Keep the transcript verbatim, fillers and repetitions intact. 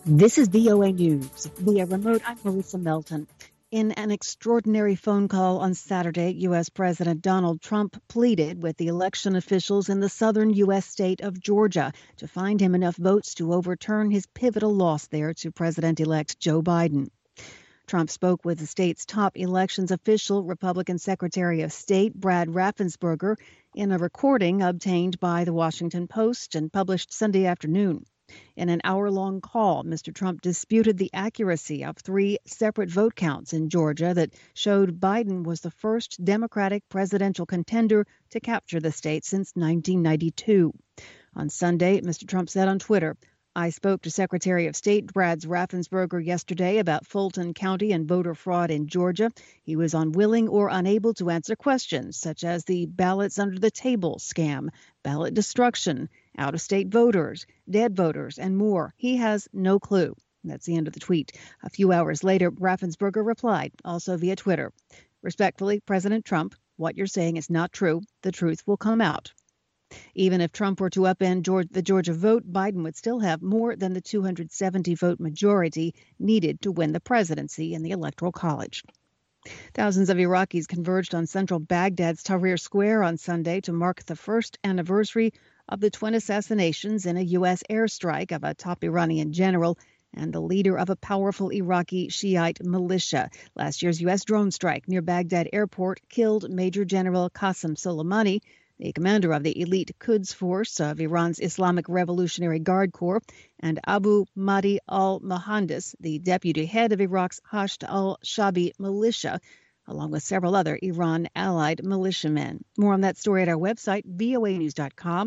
This is V O A News. Via remote, I'm Melissa Melton. In an extraordinary phone call on Saturday, U S. President Donald Trump pleaded with the election officials in the southern U S state of Georgia to find him enough votes to overturn his pivotal loss there to President-elect Joe Biden. Trump spoke with the state's top elections official, Republican Secretary of State Brad Raffensperger, in a recording obtained by The Washington Post and published Sunday afternoon. In an hour-long call, Mister Trump disputed the accuracy of three separate vote counts in Georgia that showed Biden was the first Democratic presidential contender to capture the state since nineteen ninety-two. On Sunday, Mister Trump said on Twitter, "I spoke to Secretary of State Brad Raffensperger yesterday about Fulton County and voter fraud in Georgia. He was unwilling or unable to answer questions such as the ballots under the table scam, ballot destruction, out-of-state voters, dead voters, and more. He has no clue." That's the end of the tweet. A few hours later, Raffensperger replied, also via Twitter, "Respectfully, President Trump, what you're saying is not true. The truth will come out." Even if Trump were to upend Georgia, the Georgia vote, Biden would still have more than the two hundred seventy vote majority needed to win the presidency in the Electoral College. Thousands of Iraqis converged on central Baghdad's Tahrir Square on Sunday to mark the first anniversary of the twin assassinations in a U S airstrike of a top Iranian general and the leader of a powerful Iraqi Shiite militia. Last year's U S drone strike near Baghdad airport killed Major General Qasem Soleimani, the commander of the elite Quds Force of Iran's Islamic Revolutionary Guard Corps, and Abu Mahdi al-Mohandes, the deputy head of Iraq's Hashd al-Shabi militia, along with several other Iran-allied militiamen. More on that story at our website, voa news dot com.